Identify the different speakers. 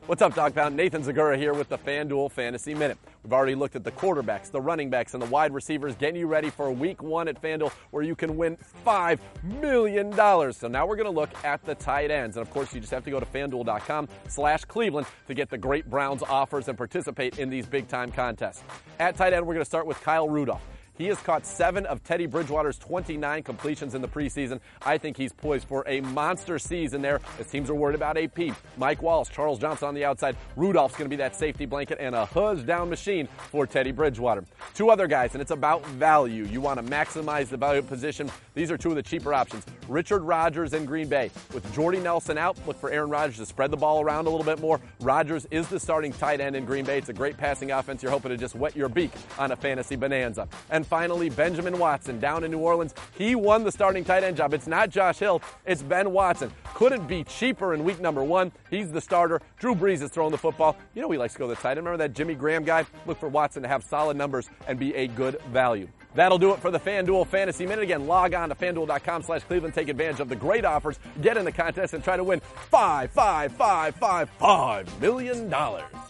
Speaker 1: What's up, Dog Pound? Nathan Zagura here with the FanDuel Fantasy Minute. We've already looked at the quarterbacks, the running backs, and the wide receivers, getting you ready for week one at FanDuel where you can win $5 million. So now we're going to look at the tight ends. And of course, you just have to go to FanDuel.com/Cleveland to get the great Browns offers and participate in these big-time contests. At tight end, we're going to start with Kyle Rudolph. He has caught 7 of Teddy Bridgewater's 29 completions in the preseason. I think he's poised for a monster season there as teams are worried about AP. Mike Wallace, Charles Johnson on the outside. Rudolph's going to be that safety blanket and a huzz-down machine for Teddy Bridgewater. 2 other guys, and it's about value. You want to maximize the value position. These are 2 of the cheaper options. Richard Rodgers in Green Bay. With Jordy Nelson out, look for Aaron Rodgers to spread the ball around a little bit more. Rodgers is the starting tight end in Green Bay. It's a great passing offense. You're hoping to just wet your beak on a fantasy bonanza. And finally, Benjamin Watson down in New Orleans. He won the starting tight end job. It's not Josh Hill. It's Ben Watson. Couldn't be cheaper in week number 1. He's the starter. Drew Brees is throwing the football. You know he likes to go to the tight end. Remember that Jimmy Graham guy? Look for Watson to have solid numbers and be a good value. That'll do it for the FanDuel Fantasy Minute. Again, log on to FanDuel.com/Cleveland. Take advantage of the great offers. Get in the contest and try to win $5 million.